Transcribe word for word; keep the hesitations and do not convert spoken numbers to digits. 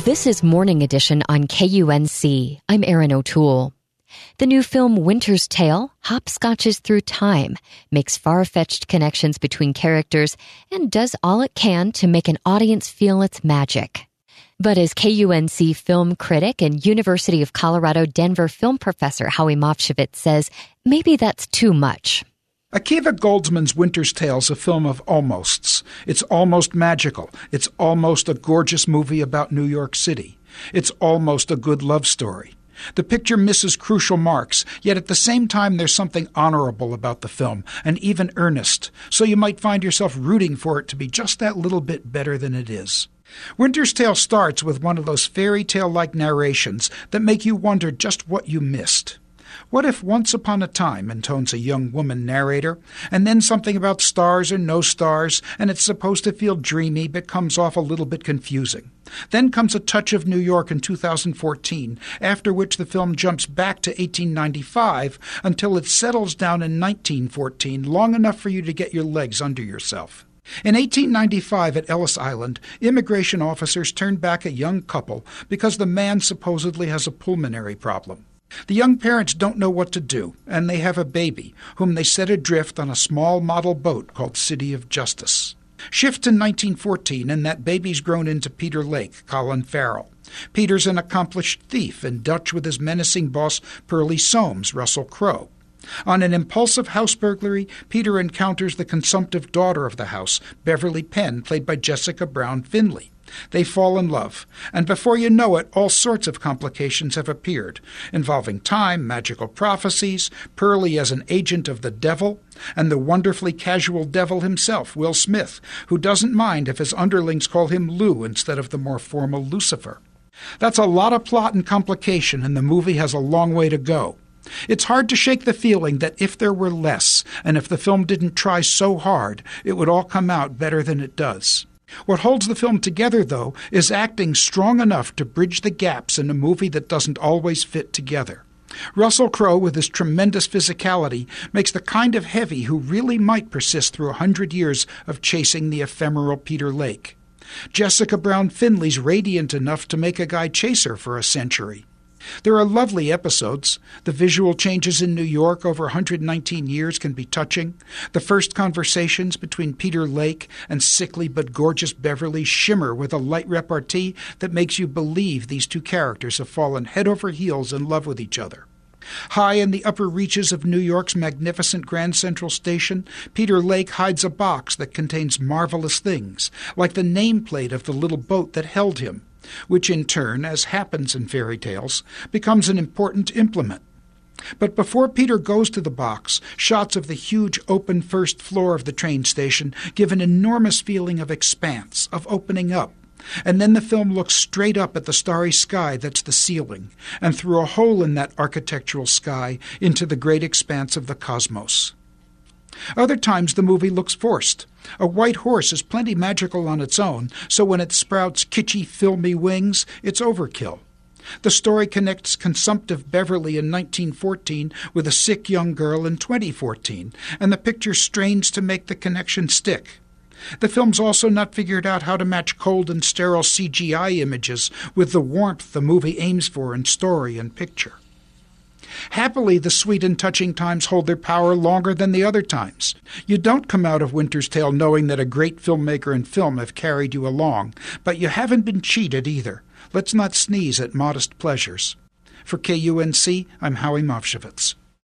This is Morning Edition on K U N C. I'm Erin O'Toole. The new film Winter's Tale hopscotches through time, makes far-fetched connections between characters, and does all it can to make an audience feel its magic. But as K U N C film critic and University of Colorado Denver film professor Howie Mofshevitz says, maybe that's too much. Akiva Goldsman's Winter's Tale is a film of almosts. It's almost magical. It's almost a gorgeous movie about New York City. It's almost a good love story. The picture misses crucial marks, yet at the same time there's something honorable about the film, and even earnest, so you might find yourself rooting for it to be just that little bit better than it is. Winter's Tale starts with one of those fairy tale-like narrations that make you wonder just what you missed. What if once upon a time, intones a young woman narrator, and then something about stars or no stars, and it's supposed to feel dreamy but comes off a little bit confusing. Then comes a touch of New York in two thousand fourteen, after which the film jumps back to eighteen ninety-five until it settles down in nineteen fourteen, long enough for you to get your legs under yourself. In eighteen ninety-five at Ellis Island, immigration officers turned back a young couple because the man supposedly has a pulmonary problem. The young parents don't know what to do, and they have a baby, whom they set adrift on a small model boat called City of Justice. Shift to nineteen fourteen, and that baby's grown into Peter Lake, Colin Farrell. Peter's an accomplished thief, in Dutch with his menacing boss Pearlie Soames, Russell Crowe. On an impulsive house burglary, Peter encounters the consumptive daughter of the house, Beverly Penn, played by Jessica Brown Findlay. They fall in love, and before you know it, all sorts of complications have appeared, involving time, magical prophecies, Pearlie as an agent of the devil, and the wonderfully casual devil himself, Will Smith, who doesn't mind if his underlings call him Lou instead of the more formal Lucifer. That's a lot of plot and complication, and the movie has a long way to go. It's hard to shake the feeling that if there were less, and if the film didn't try so hard, it would all come out better than it does. What holds the film together, though, is acting strong enough to bridge the gaps in a movie that doesn't always fit together. Russell Crowe, with his tremendous physicality, makes the kind of heavy who really might persist through a hundred years of chasing the ephemeral Peter Lake. Jessica Brown Findlay's radiant enough to make a guy chase her for a century. There are lovely episodes. The visual changes in New York over one hundred nineteen years can be touching. The first conversations between Peter Lake and sickly but gorgeous Beverly shimmer with a light repartee that makes you believe these two characters have fallen head over heels in love with each other. High in the upper reaches of New York's magnificent Grand Central Station, Peter Lake hides a box that contains marvelous things, like the nameplate of the little boat that held him, which in turn, as happens in fairy tales, becomes an important implement. But before Peter goes to the box, shots of the huge open first floor of the train station give an enormous feeling of expanse, of opening up, and then the film looks straight up at the starry sky that's the ceiling, and through a hole in that architectural sky into the great expanse of the cosmos. Other times the movie looks forced. A white horse is plenty magical on its own, so when it sprouts kitschy, filmy wings, it's overkill. The story connects consumptive Beverly in nineteen fourteen with a sick young girl in twenty fourteen, and the picture strains to make the connection stick. The film's also not figured out how to match cold and sterile C G I images with the warmth the movie aims for in story and picture. Happily, the sweet and touching times hold their power longer than the other times. You don't come out of Winter's Tale knowing that a great filmmaker and film have carried you along, but you haven't been cheated either. Let's not sneeze at modest pleasures. For K U N C, I'm Howie Mofshevitz.